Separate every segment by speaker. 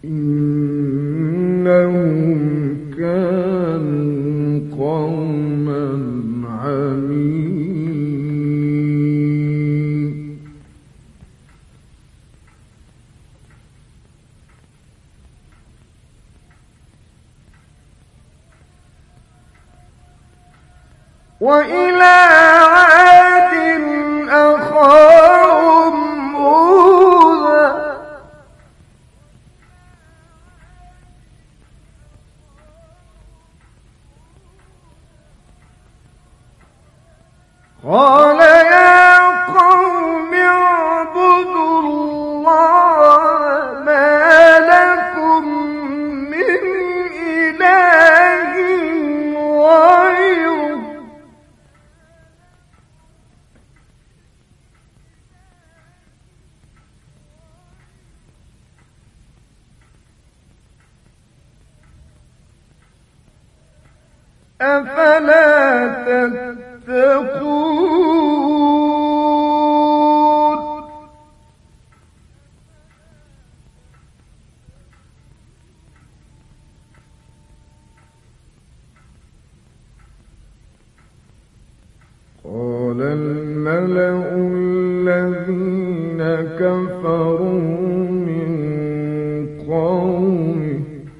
Speaker 1: إنهم كانوا قوما عمين. وإلى عاد أخاهم هودا قال يا قوم اعبدوا الله ما لكم من إله غيره أفلا تتقون. قال الملأ الذين كفروا من قومه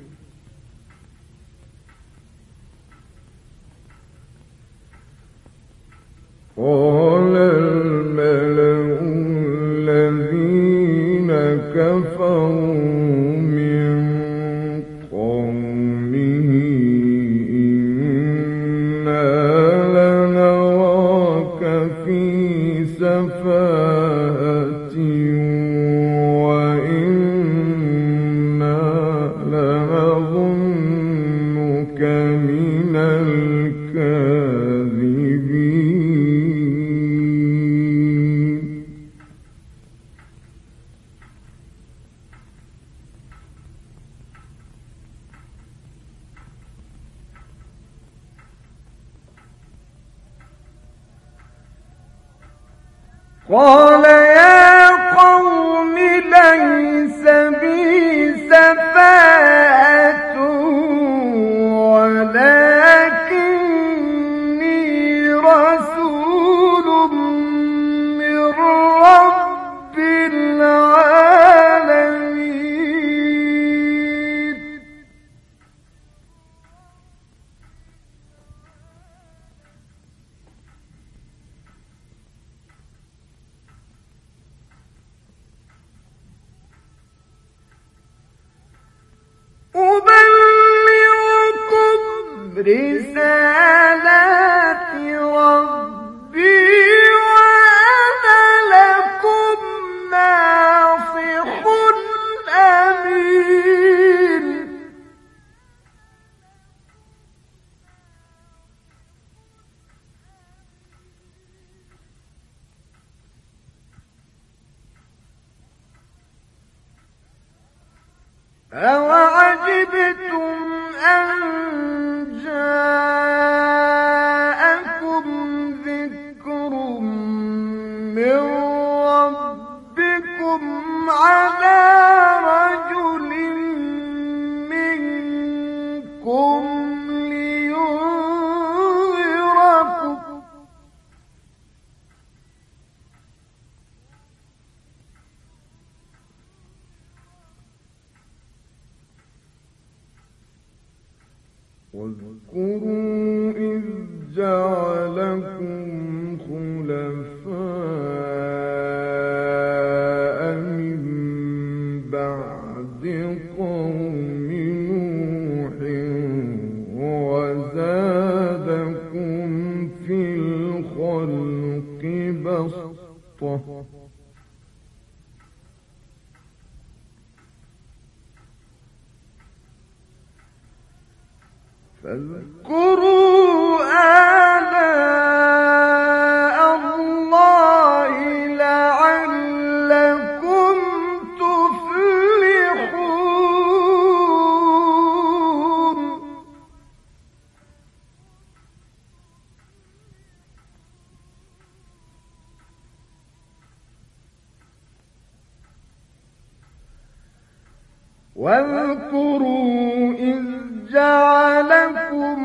Speaker 1: قال الملأ الذين كفروا من قومه إنا لنراك في سفاهة وإنا لنظنك من الكاذبين. قال يا قوم ليس بي سفاهة ولكني رسول من رب العالمين. أبلغكم رسالات ربي وأنا لكم ناصح أمين. أوعجبتم أن جاءكم ذكر من ربكم على رجل منكم لينذركم واذكروا إذ جعلكم خلفاء من بعد قوم نوح وزادكم في الخلق بسطة فاذكروا آلاء الله لعلكم تفلحون. واذكروا إذ جعلكم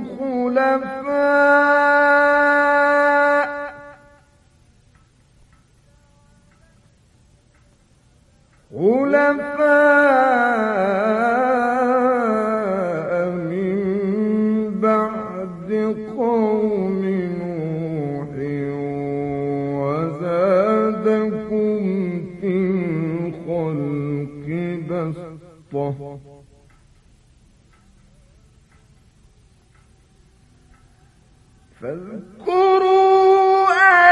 Speaker 1: خلفاء من بعد قوم نوح وزادكم في الخلق بسطة فاذكروا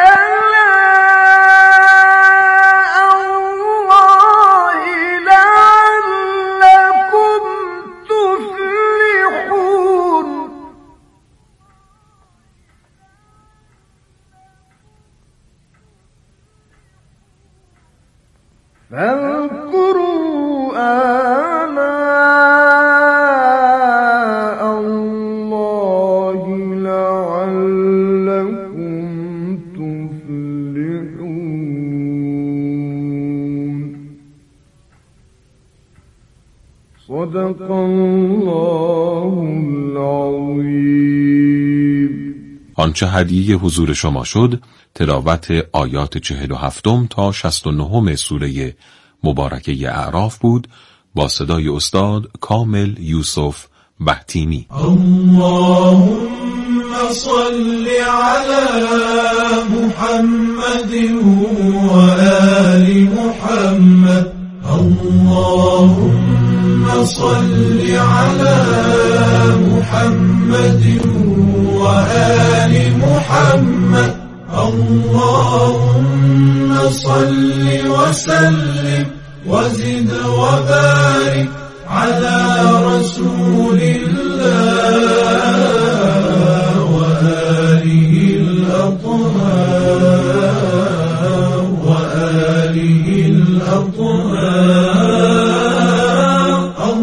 Speaker 1: آلاء الله لعلكم تفلحون فاذكروا آلاء الله لعلكم تفلحون صدق الله العظیم.
Speaker 2: آنچه هدیه حضور شما شد تلاوت آیات 47 تا 69 سوره مبارکه اعراف بود با صدای استاد کامل یوسف بهتیمی.
Speaker 3: اللهم صل على محمد و آل محمد. اللهم صل على محمد و آل محمد. اللهم صل وسلم وزد وبارك على رسول الله وآله الأطهار وآله الأطهار.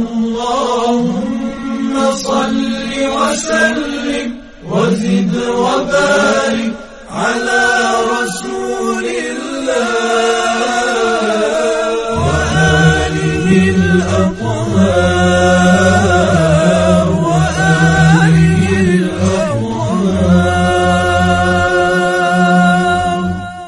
Speaker 3: اللهم صل وسلم وزد وبارك على رسول الله وآله الأطهار وآله الأطهار.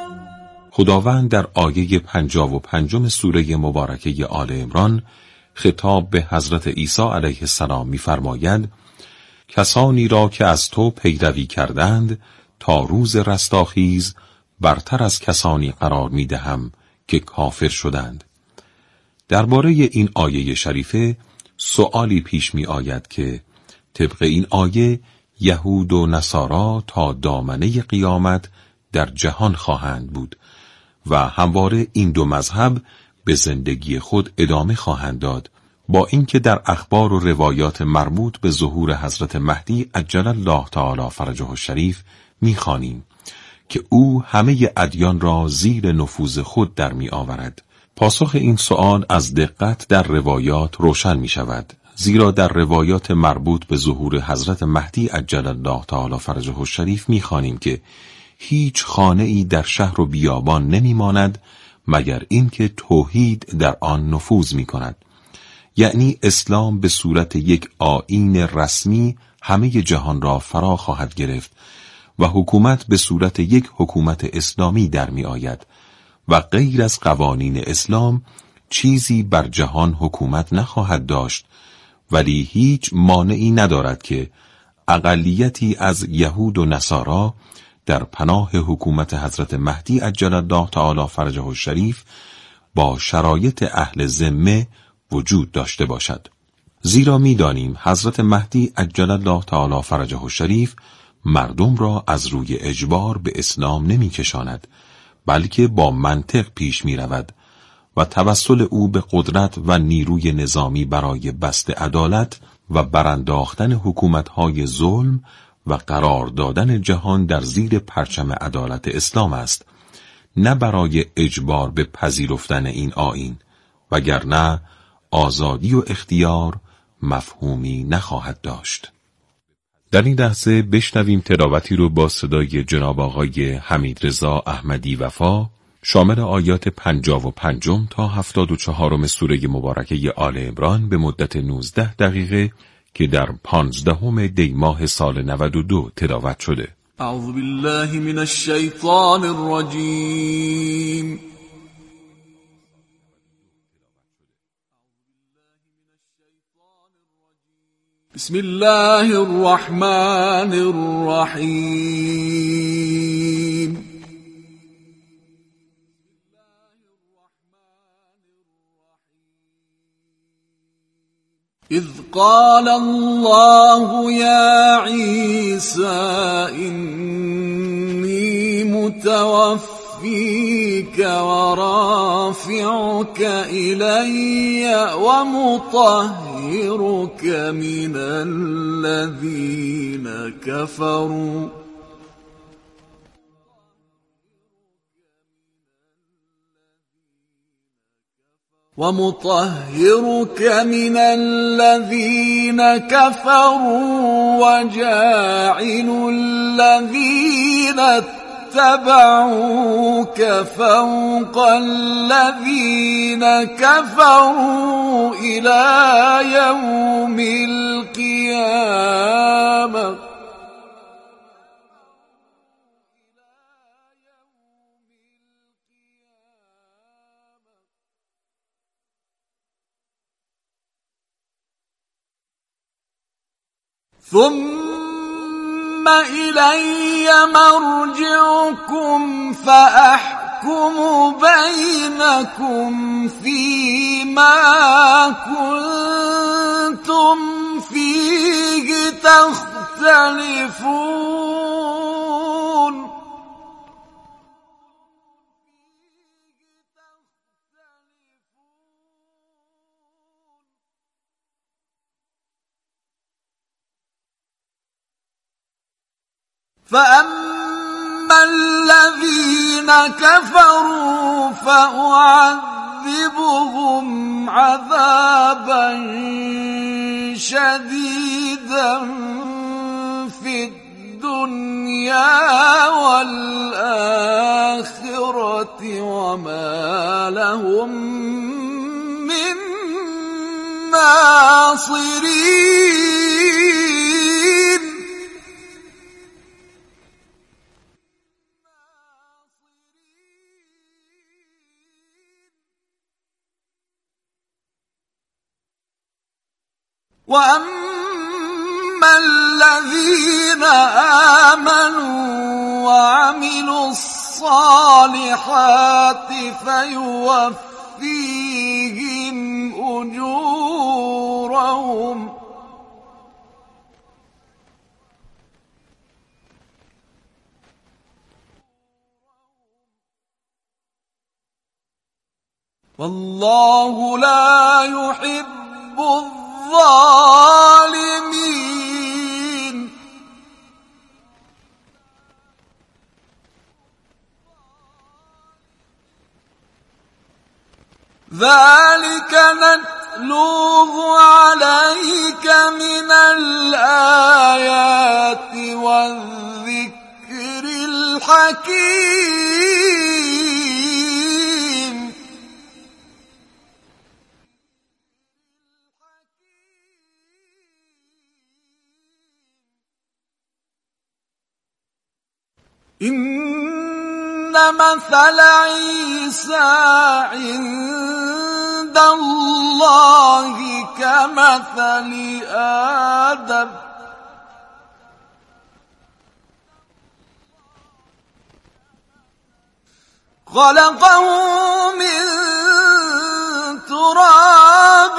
Speaker 2: خداوند در آیه 55 سوره مبارکه آل عمران خطاب به حضرت عیسی علیه السلام می‌فرماید کسانی را که از تو پیروی کردند تا روز رستاخیز برتر از کسانی قرار می‌دهم که کافر شدند. درباره این آیه شریفه سؤالی پیش می آید که طبق این آیه یهود و نصارا تا دامنه قیامت در جهان خواهند بود و همواره این دو مذهب به زندگی خود ادامه خواهند داد، با اینکه در اخبار و روایات مربوط به ظهور حضرت مهدی عجل الله تعالی فرجه الشریف می‌خوانیم که او همه ادیان را زیر نفوذ خود در می آورد. پاسخ این سؤال از دقت در روایات روشن می شود، زیرا در روایات مربوط به ظهور حضرت مهدی عجل الله تعالی فرجه الشریف می خوانیم که هیچ خانه‌ای در شهر و بیابان نمی ماند مگر اینکه توحید در آن نفوذ می کند. یعنی اسلام به صورت یک آیین رسمی همه جهان را فرا خواهد گرفت و حکومت به صورت یک حکومت اسلامی در می آید و غیر از قوانین اسلام چیزی بر جهان حکومت نخواهد داشت، ولی هیچ مانعی ندارد که اقلیتی از یهود و نصارا در پناه حکومت حضرت مهدی عجل الله تعالی فرجه الشریف با شرایط اهل ذمه وجود داشته باشد. زیرا می‌دانیم حضرت مهدی عجل الله تعالی فرجه الشریف مردم را از روی اجبار به اسلام نمی‌کشاند، بلکه با منطق پیش می‌رود و توسل او به قدرت و نیروی نظامی برای بسط عدالت و برانداختن حکومت‌های ظلم و قرار دادن جهان در زیر پرچم عدالت اسلام است، نه برای اجبار به پذیرفتن این آیین، وگرنه آزادی و اختیار مفهومی نخواهد داشت. در این لحظه بشنویم تلاوتی رو با صدای جناب آقای حمیدرضا احمدی وفا شامل آیات 55 تا 74 سوره مبارکه آل عمران به مدت 19 دقیقه که در 15 دی ماه سال 92 تلاوت شده.
Speaker 3: اعوذ بالله من الشیطان الرجیم. بسم الله الرحمن الرحیم. إذ قال الله يا عيسى إني متوفيك ورافعك إلي ومطهرك من الذين كفروا وجاعل الذين اتبعوك فوق الذين كفروا إلى يوم القيامة ثم إلي مرجعكم فأحكم بينكم فيما كنتم فيه تختلفون. فأما الذين كفروا فأعذبهم عذابا شديدا في الدنيا والآخرة وما لهم من ناصرين. وأما الذين آمنوا وعملوا الصالحات فيوفيهم أجورهم والله لا يحب الظالمين. ذلك نتلوه عليك من الآيات والذكر الحكيم. إن مثل عيسى عند الله كمثل آدم خلقه من تراب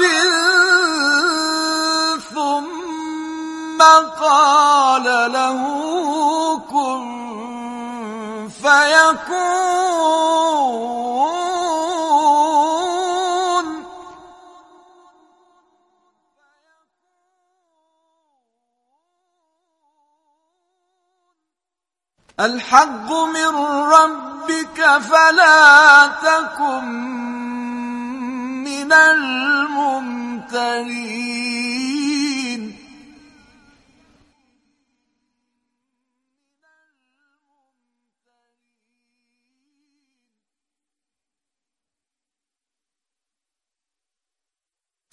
Speaker 3: ثم قال له كن فيكون. الحق من ربك فلا تكن من الممترين.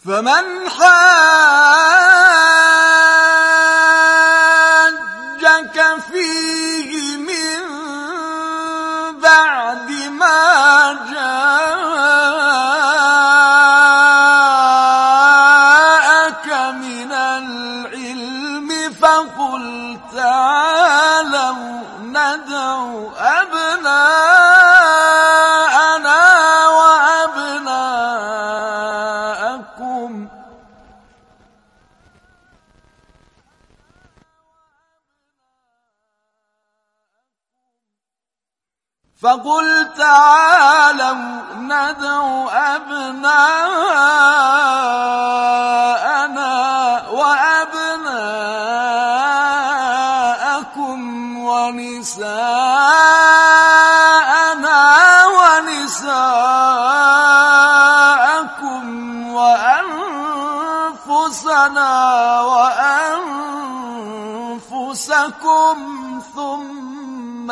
Speaker 3: فمن حاجك فيه من بعد ما جاءك من العلم فقل تعالوا ندع أبناءنا وأبناءكم ونساءنا ونساءكم وأنفسنا وأنفسكم ثم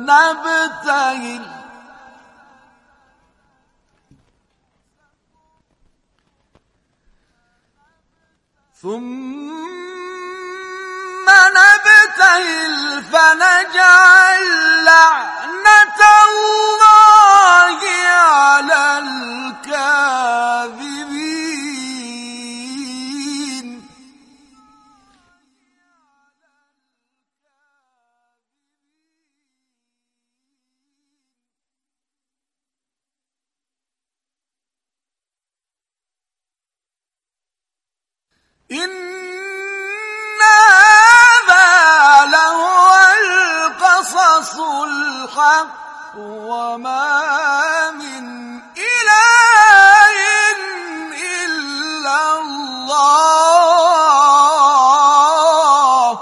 Speaker 3: نبتهل فنجعل لعنة الله على الكاذبين. إن هذا لهو القصص الحق وما من إله إلا الله.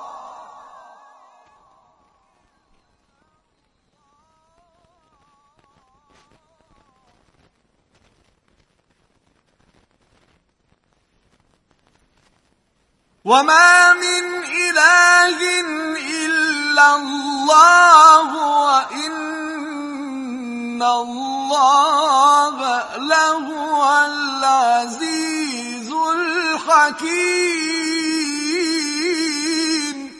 Speaker 3: وما من إله إلا الله وإن الله لهو العزيز الحكيم.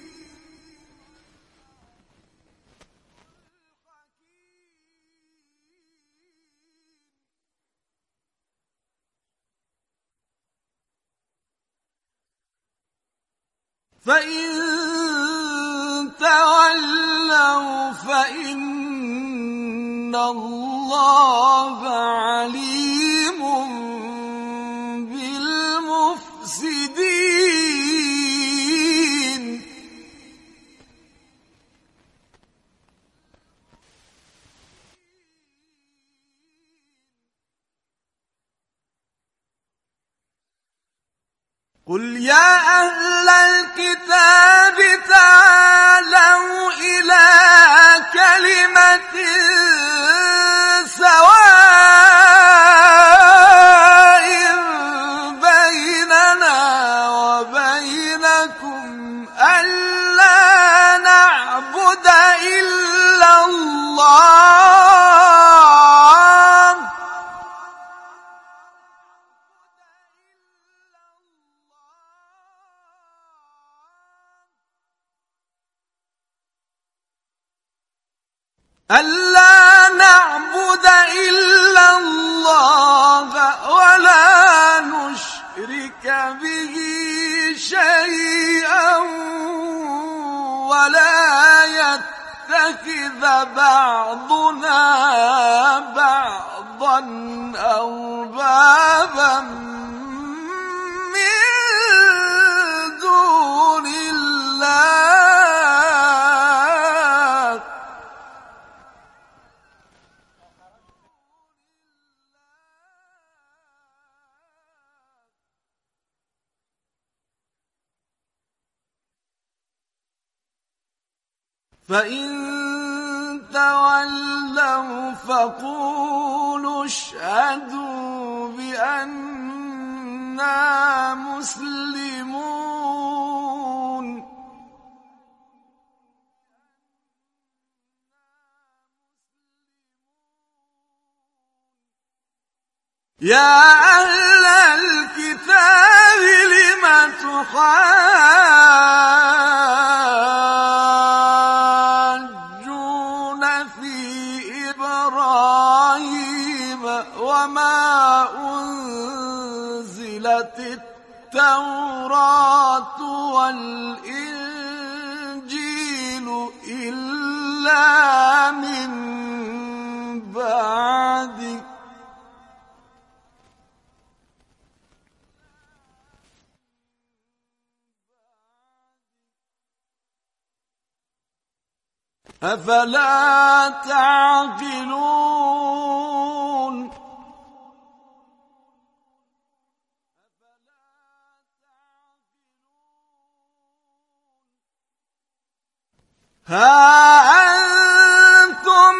Speaker 3: فإن تولوا فإن الله عليم بالمفسدين. قل يا أهل الكتاب تعالوا إلى كلمة سواء بيننا وبينكم ألا نعبد إلا الله ولا نشرك به شيئا ولا يتخذ بعضنا بعضا أربابا من دون الله. فإن تولوا فقولوا اشهدوا بأننا مسلمون. يا أهل لم تحاجون في إبراهيم وما أنزلت التوراة والإنجيل إلا من بعده أفلا تعقلون ها أنتم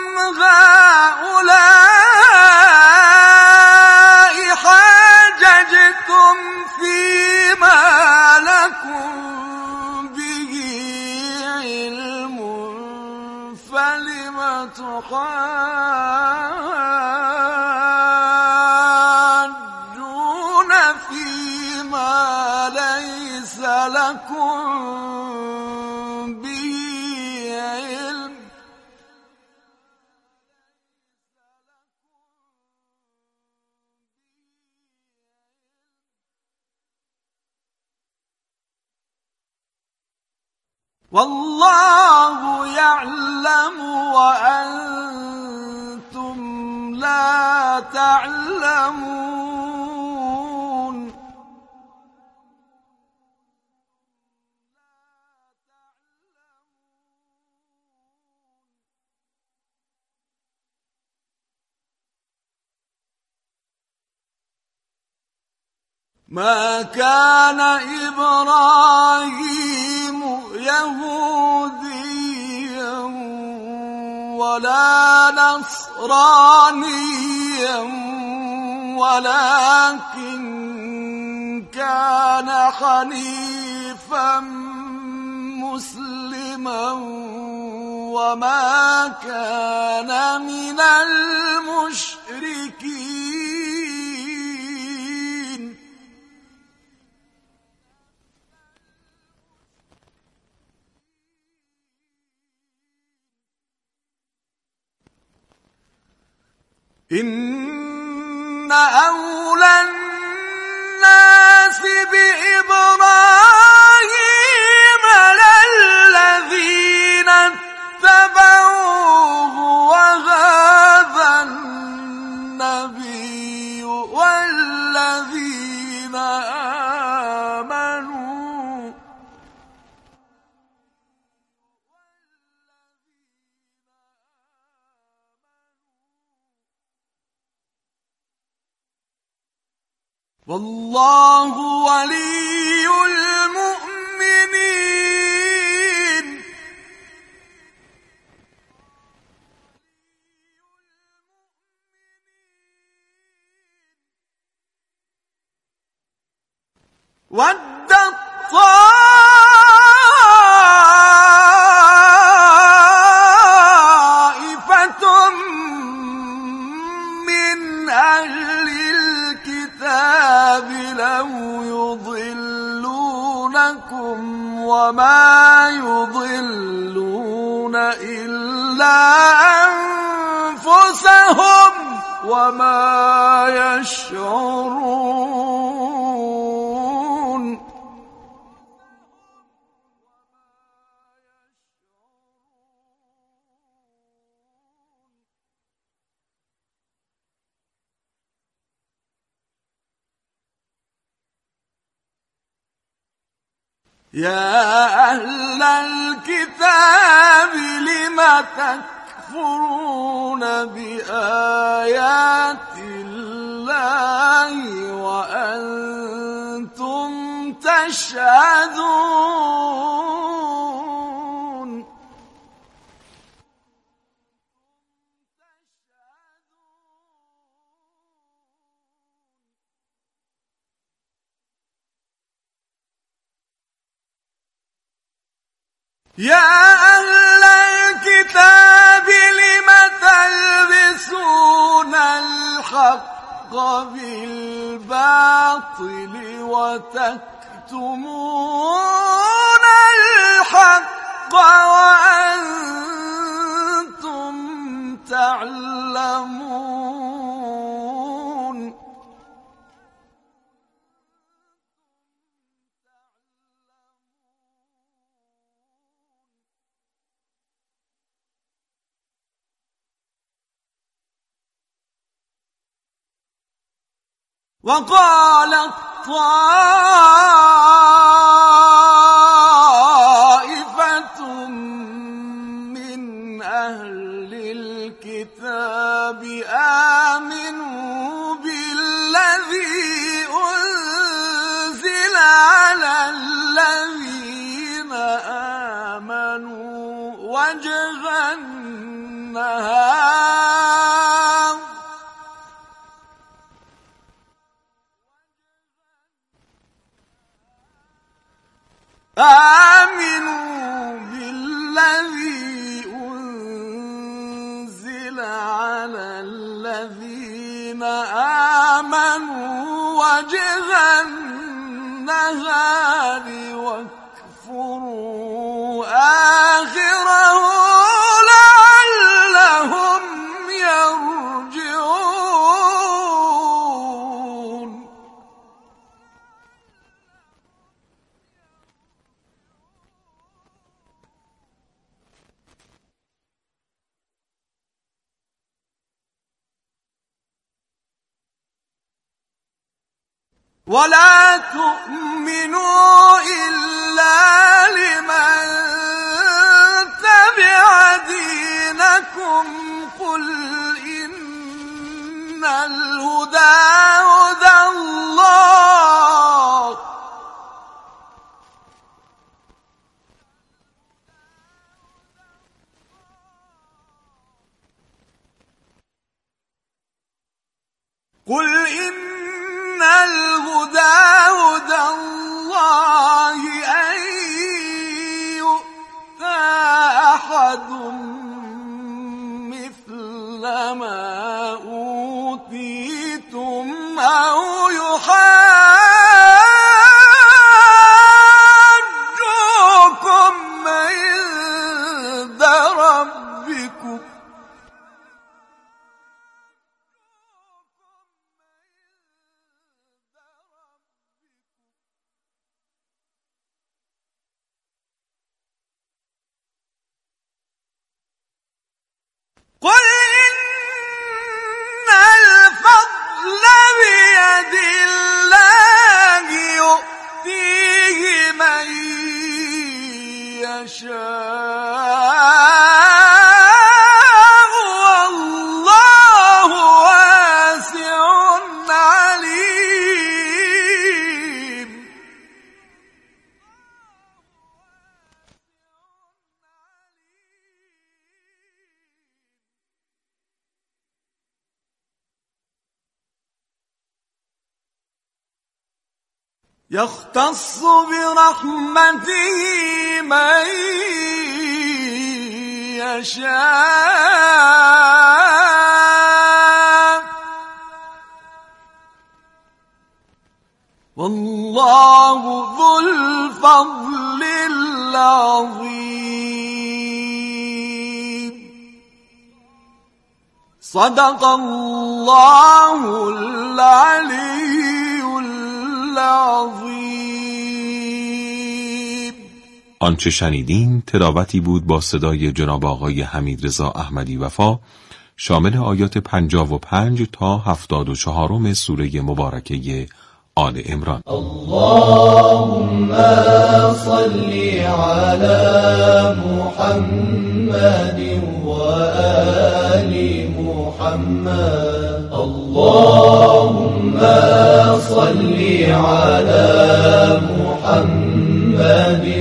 Speaker 3: هؤلاء حاججتم فيما لكم به علم فلم تحاجون فيما ليس لكم به علم والله يعلم وأنتم لا تعلمون ما كان إبراهيم يهوديا ولا نصرانيا ولكن كان حنيفا مسلما وما كان من المشركين إن أولى الناس بإبراهيم للذين اتبعوه وهذا النبي والذين آمنوا والله ولي المؤمنين ودت طائفة من أهل الكتاب لو يضلونكم وما يضلون إلا أنفسهم وما يشعرون يا أهل الكتاب لم تكفرون بآيات الله وأنتم تشهدون يا أهل الكتاب لم تلبسون الحق بالباطل وتكتمون الحق وأنتم تعلمون وقالت طائفة من أهل الكتاب آمنوا بالذي أنزل على الذين آمنوا وجه النهار آمنوا بالذي أنزل على الذين آمنوا وجه النهار واكفروا آخره لعلهم يرجعون ولا تؤمنوا إلا لمن تبع دينكم قل إن الهدى هدى الله قل إن الهدى هدى الله أن يؤتى أحد مثل ما أوتيتم أو يحاجوكم عند ربكم قل إن الفضل بيد الله يؤتيه من يشاء والله واسع عليم يختص برحمته من يشاء والله ذو الفضل العظيم صدق الله العلي العظیم.
Speaker 2: آنچه شنیدین تلاوتی بود با صدای جناب آقای حمیدرضا احمدی وفا شامل آیات 55 تا 74 سوره مبارکه آل عمران.
Speaker 4: اللهم صل علی محمد و آل محمد. اللهم صل علی محمد